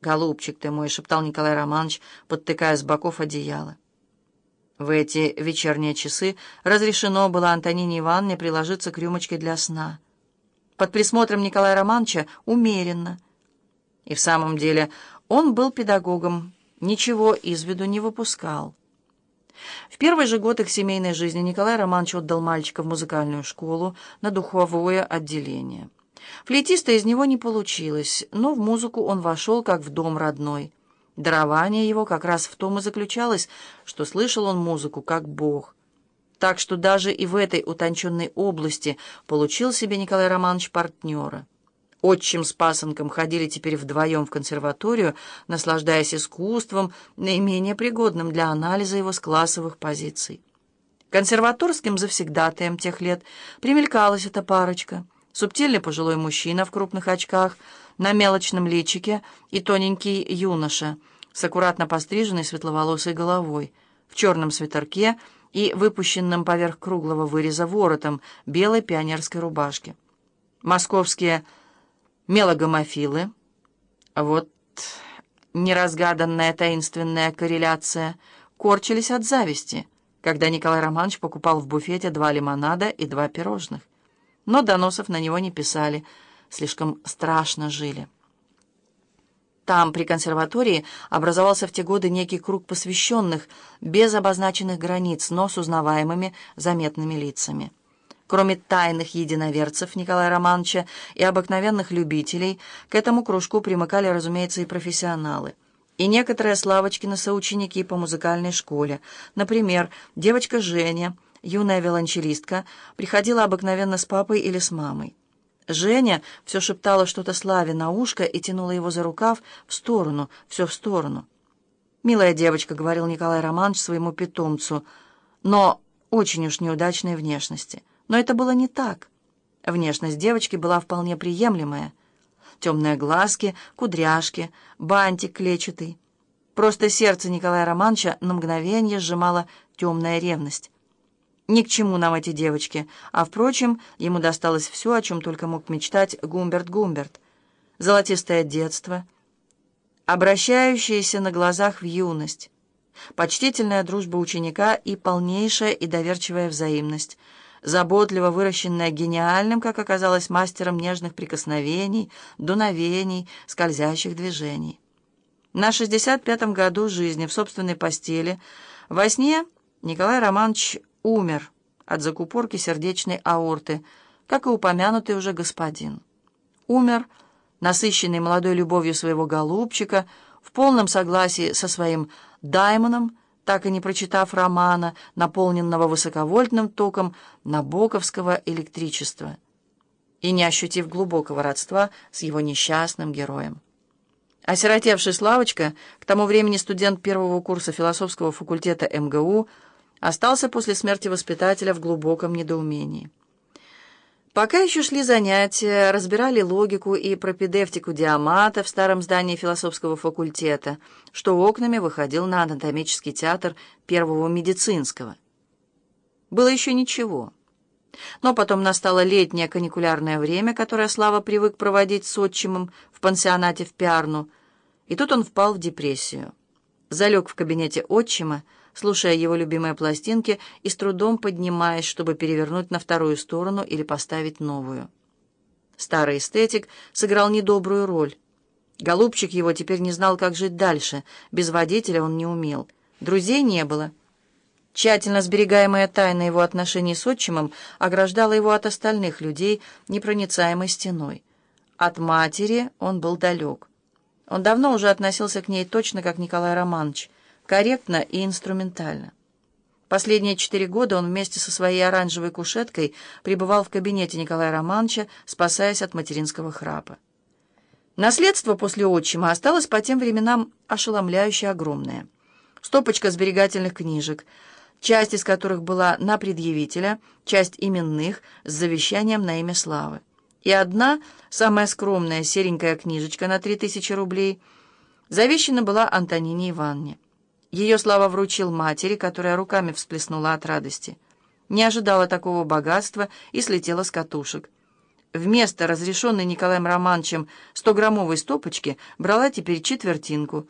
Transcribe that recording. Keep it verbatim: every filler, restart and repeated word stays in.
«Голубчик ты мой», — шептал Николай Романович, подтыкая с боков одеяло. В эти вечерние часы разрешено было Антонине Ивановне приложиться к рюмочке для сна. Под присмотром Николая Романовича умеренно. И в самом деле он был педагогом, ничего из виду не выпускал. В первый же год их семейной жизни Николай Романович отдал мальчика в музыкальную школу на духовое отделение. Флейтиста из него не получилось, но в музыку он вошел как в дом родной. Дарование его как раз в том и заключалось, что слышал он музыку как Бог. Так что даже и в этой утонченной области получил себе Николай Романович партнера. Отчим с пасынком ходили теперь вдвоем в консерваторию, наслаждаясь искусством, наименее пригодным для анализа его с классовых позиций. Консерваторским завсегдатаем тех лет примелькалась эта парочка. Субтильный пожилой мужчина в крупных очках, на мелочном личике, и тоненький юноша с аккуратно постриженной светловолосой головой, в черном свитерке и выпущенным поверх круглого выреза воротом белой пионерской рубашки. Московские мелогомофилы, вот неразгаданная таинственная корреляция, корчились от зависти, когда Николай Романович покупал в буфете два лимонада и два пирожных. Но доносов на него не писали, слишком страшно жили. Там, при консерватории, образовался в те годы некий круг посвященных, без обозначенных границ, но с узнаваемыми заметными лицами. Кроме тайных единоверцев Николая Романовича и обыкновенных любителей, к этому кружку примыкали, разумеется, и профессионалы. И некоторые Славочкины соученики по музыкальной школе. Например, девочка Женя, юная виолончелистка, приходила обыкновенно с папой или с мамой. Женя все шептала что-то Славе на ушко и тянула его за рукав в сторону, все в сторону. «Милая девочка», — говорил Николай Романович своему питомцу, но очень уж неудачной внешности. Но это было не так. Внешность девочки была вполне приемлемая. Темные глазки, кудряшки, бантик клетчатый. Просто сердце Николая Романовича на мгновение сжимала темная ревность. Ни к чему нам эти девочки, а, впрочем, ему досталось все, о чем только мог мечтать Гумберт Гумберт. Золотистое детство, обращающееся на глазах в юность, почтительная дружба ученика и полнейшая и доверчивая взаимность, заботливо выращенная гениальным, как оказалось, мастером нежных прикосновений, дуновений, скользящих движений. На шестьдесят пятом году жизни в собственной постели во сне Николай Романович умер от закупорки сердечной аорты, как и упомянутый уже господин. Умер, насыщенный молодой любовью своего голубчика, в полном согласии со своим даймоном, так и не прочитав романа, наполненного высоковольтным током набоковского электричества, и не ощутив глубокого родства с его несчастным героем. Осиротевший Славочка, к тому времени студент первого курса философского факультета эм гэ у, остался после смерти воспитателя в глубоком недоумении. Пока еще шли занятия, разбирали логику и пропедевтику Диамата в старом здании философского факультета, что окнами выходил на анатомический театр первого медицинского. Было еще ничего. Но потом настало летнее каникулярное время, которое Слава привык проводить с отчимом в пансионате в Пиарну, и тут он впал в депрессию. Залег в кабинете отчима, слушая его любимые пластинки и с трудом поднимаясь, чтобы перевернуть на вторую сторону или поставить новую. Старый эстетик сыграл недобрую роль. Голубчик его теперь не знал, как жить дальше. Без водителя он не умел. Друзей не было. Тщательно сберегаемая тайна его отношений с отчимом ограждала его от остальных людей непроницаемой стеной. От матери он был далек. Он давно уже относился к ней точно как Николай Романович, корректно и инструментально. Последние четыре года он вместе со своей оранжевой кушеткой пребывал в кабинете Николая Романовича, спасаясь от материнского храпа. Наследство после отчима осталось по тем временам ошеломляюще огромное. Стопочка сберегательных книжек, часть из которых была на предъявителя, часть именных с завещанием на имя Славы. И одна, самая скромная серенькая книжечка на три тысячи рублей, завещана была Антонине Ивановне. Ее Слава вручил матери, которая руками всплеснула от радости. Не ожидала такого богатства и слетела с катушек. вместо разрешенной Николаем Романовичем стограммовой стопочки брала теперь четвертинку,